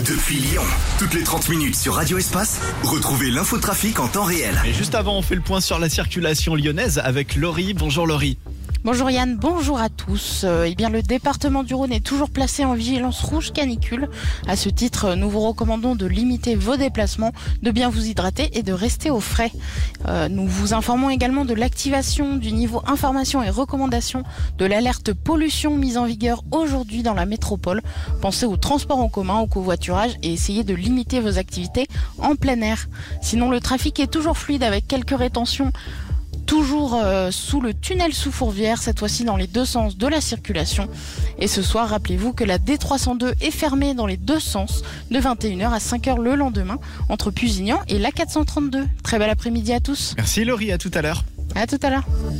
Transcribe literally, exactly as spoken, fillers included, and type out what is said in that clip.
Depuis Lyon, toutes les trente minutes sur Radio Espace, retrouvez l'infotrafic en temps réel. Et juste avant, on fait le point sur la circulation lyonnaise avec Laurie. Bonjour Laurie. Bonjour Yann, bonjour à tous. Euh, eh bien, le département du Rhône est toujours placé en vigilance rouge canicule. À ce titre, nous vous recommandons de limiter vos déplacements, de bien vous hydrater et de rester au frais. Euh, nous vous informons également de l'activation du niveau information et recommandations de l'alerte pollution mise en vigueur aujourd'hui dans la métropole. Pensez au transport en commun, au covoiturage et essayez de limiter vos activités en plein air. Sinon, le trafic est toujours fluide avec quelques rétentions. Toujours euh, sous le tunnel sous Fourvière, cette fois-ci dans les deux sens de la circulation. Et ce soir, rappelez-vous que la D trois cent deux est fermée dans les deux sens de vingt et une heures à cinq heures le lendemain entre Pusignan et l'A quatre cent trente-deux. Très bel après-midi à tous. Merci Laurie, à tout à l'heure. À tout à l'heure.